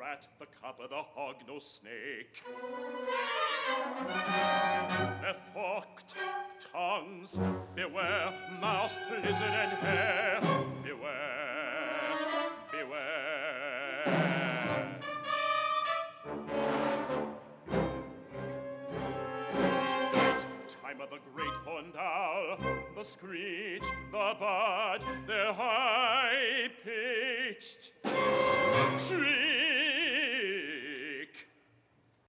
rat, the copper, the hog, no snake. Their forked tongues, beware, mouse, lizard, and hare. Beware, beware. Time of the great horned owl, the screech, the bud, their high-pitched shriek.